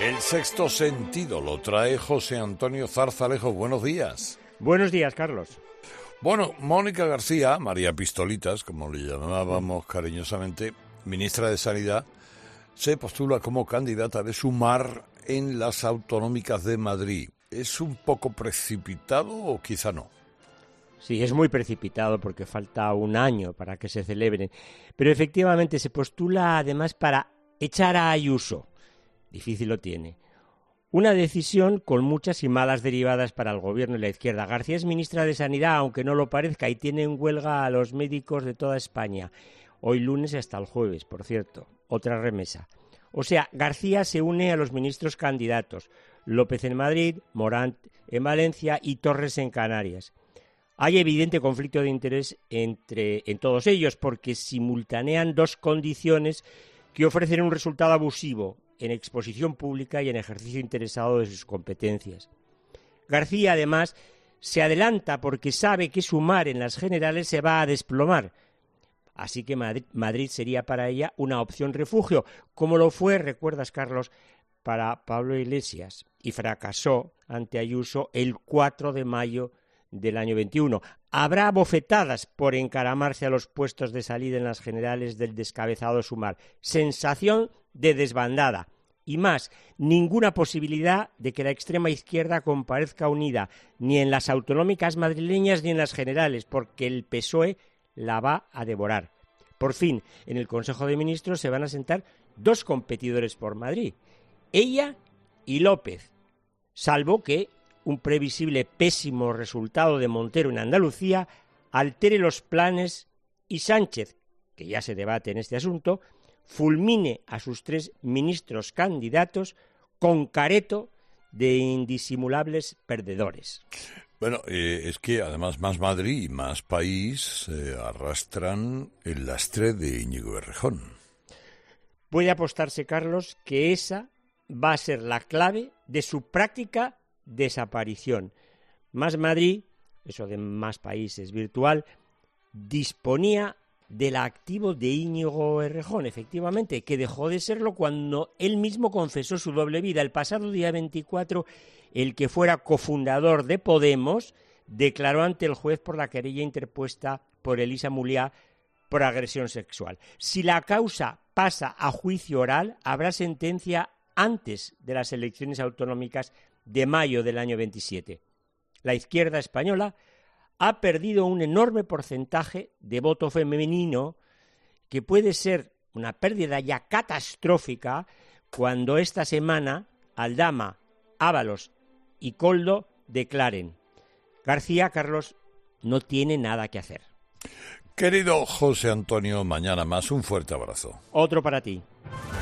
El sexto sentido lo trae José Antonio Zarzalejo. Buenos días. Buenos días, Carlos. Bueno, Mónica García, María Pistolitas, como le llamábamos cariñosamente, ministra de Sanidad, se postula como candidata de Sumar en las autonómicas de Madrid. ¿Es un poco precipitado o quizá no? Sí, es muy precipitado porque falta un año para que se celebren. Pero efectivamente se postula además para echar a Ayuso. Difícil lo tiene. Una decisión con muchas y malas derivadas para el gobierno y la izquierda. García es ministra de Sanidad, aunque no lo parezca, y tiene en huelga a los médicos de toda España. Hoy lunes hasta el jueves, por cierto. Otra remesa. O sea, García se une a los ministros candidatos. López en Madrid, Morant en Valencia y Torres en Canarias. Hay evidente conflicto de interés en todos ellos porque simultanean dos condiciones que ofrecen un resultado abusivo en exposición pública y en ejercicio interesado de sus competencias. García, además, se adelanta porque sabe que Sumar en las generales se va a desplomar. Así que Madrid sería para ella una opción refugio, como lo fue, recuerdas, Carlos, para Pablo Iglesias, y fracasó ante Ayuso el 4 de mayo del año 21. Habrá bofetadas por encaramarse a los puestos de salida en las generales del descabezado Sumar. Sensación de desbandada. Y más, ninguna posibilidad de que la extrema izquierda comparezca unida, ni en las autonómicas madrileñas ni en las generales, porque el PSOE la va a devorar. Por fin, en el Consejo de Ministros se van a sentar dos competidores por Madrid, ella y López, salvo que un previsible pésimo resultado de Montero en Andalucía altere los planes y Sánchez, que ya se debate en este asunto, fulmine a sus tres ministros candidatos con careto de indisimulables perdedores. Bueno, es que además más Madrid y más país arrastran el lastre de Íñigo Errejón. Puede apostarse, Carlos, que esa va a ser la clave de su práctica desaparición. Más Madrid, eso de más países virtual, disponía del activo de Íñigo Errejón, efectivamente, que dejó de serlo cuando él mismo confesó su doble vida. El pasado día 24, el que fuera cofundador de Podemos declaró ante el juez por la querella interpuesta por Elisa Muliá por agresión sexual. Si la causa pasa a juicio oral, habrá sentencia antes de las elecciones autonómicas de mayo del año 27. La izquierda española ha perdido un enorme porcentaje de voto femenino que puede ser una pérdida ya catastrófica cuando esta semana Aldama, Ábalos y Koldo declaren: García, Carlos, no tiene nada que hacer. Querido José Antonio, mañana más, un fuerte abrazo. Otro para ti.